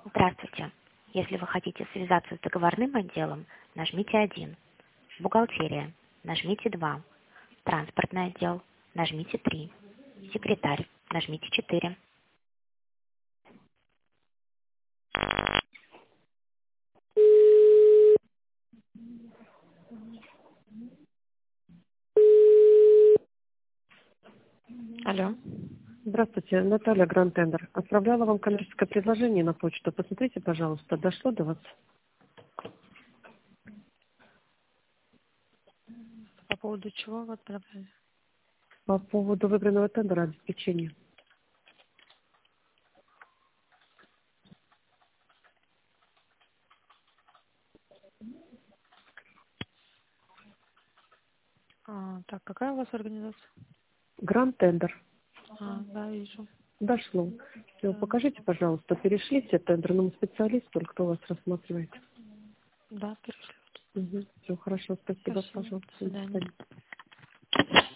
Здравствуйте. Если вы хотите связаться с договорным отделом, нажмите 1. Бухгалтерия. Нажмите 2. Транспортный отдел. Нажмите 3. Секретарь. Нажмите 4. Алло. Здравствуйте, Наталья Гранд-Тендер. Отправляла вам коммерческое предложение на почту. Посмотрите, пожалуйста, дошло до вас? По поводу чего вы отправляли? По поводу выбранного тендера обеспечения. Так, какая у вас организация? Гранд-Тендер. Да, вижу. Дошло. Все, покажите, пожалуйста, перешлите тендерному специалисту, кто вас рассматривает. Да, перешлют. Все, хорошо, спасибо, Спасибо. пожалуйста. До свидания.